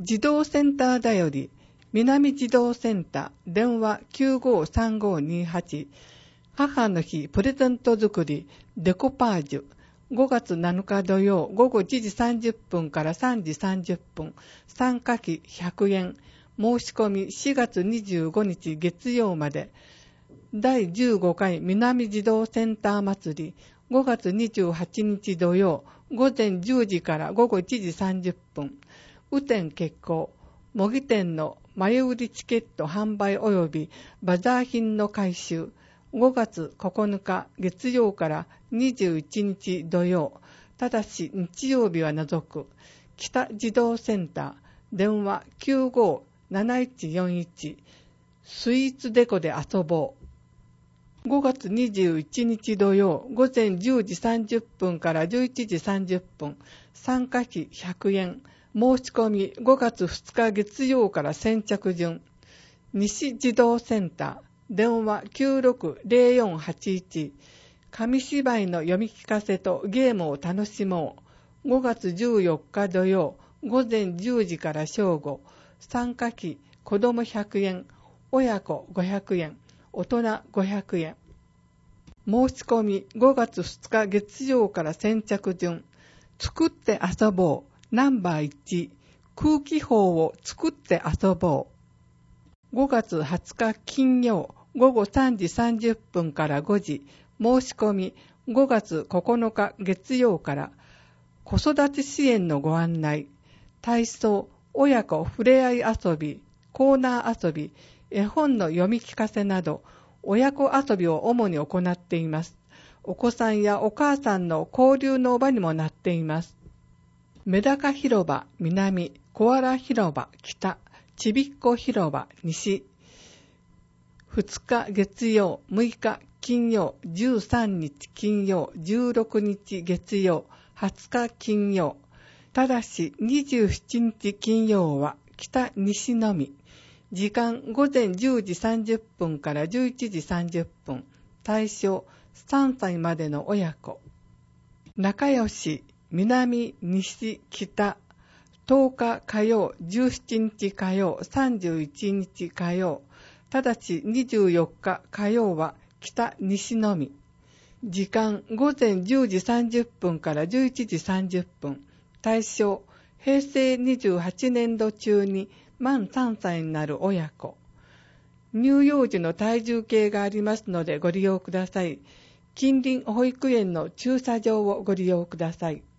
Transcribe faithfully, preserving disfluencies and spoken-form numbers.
児童センターだより、南児童センター、電話 きゅうごさんごにはち、母の日プレゼント作り、デコパージュ、ごがつなのか土曜午後いちじさんじゅっぷんからさんじさんじゅっぷん、参加費ひゃくえん、申し込みしがつにじゅうごにち月曜まで。だいじゅうごかい南児童センター祭り、ごがつにじゅうはちにち土曜午前じゅうじから午後いちじさんじゅっぷん、雨天決行、模擬店の前売りチケット販売及びバザー品の回収、ごがつここのか月曜からにじゅういちにち土曜、ただし日曜日は除く。北児童センター、電話 きゅうごなないちよんいち、スイーツデコで遊ぼう。ごがつにじゅういちにち土曜午前じゅうじさんじゅっぷんからじゅういちじさんじゅっぷん、参加費ひゃくえん、申し込みごがつふつか月曜から先着順。西児童センター、電話 きゅうろくぜろよんはちいち、紙芝居の読み聞かせとゲームを楽しもう。ごがつじゅうよっか土曜午前じゅうじから正午、参加費子どもひゃくえん、親子ごひゃくえん、大人ごひゃくえん。申し込みごがつふつか月曜から先着順。作って遊ぼうナンバーいち、空気砲を作って遊ぼう。ごがつはつか金曜午後さんじさんじゅっぷんからごじ、申し込みごがつここのか月曜から。子育て支援のご案内、体操、親子ふれあい遊び、コーナー遊び、絵本の読み聞かせなど親子遊びを主に行っています。お子さんやお母さんの交流の場にもなっています。メダカ広場南、コアラ広場北、ちびっこ広場西。ふつか月曜、むいか金曜、じゅうさんにち金曜、じゅうろくにち月曜、はつか金曜。ただしにじゅうしちにち金曜は北西のみ。時間ごぜんじゅうじさんじゅっぷんからじゅういちじさんじゅっぷん。対象さんさいまでの親子。仲良し南、西、北。とおか火曜、じゅうしちにち火曜、さんじゅういちにち火曜。ただしにじゅうよっか火曜は北西のみ。時間ごぜんじゅうじさんじゅっぷんからじゅういちじさんじゅっぷん。対象へいせいにじゅうはちねんど中に満さんさいになる親子。乳幼児の体重計がありますのでご利用ください。近隣保育園の駐車場をご利用ください。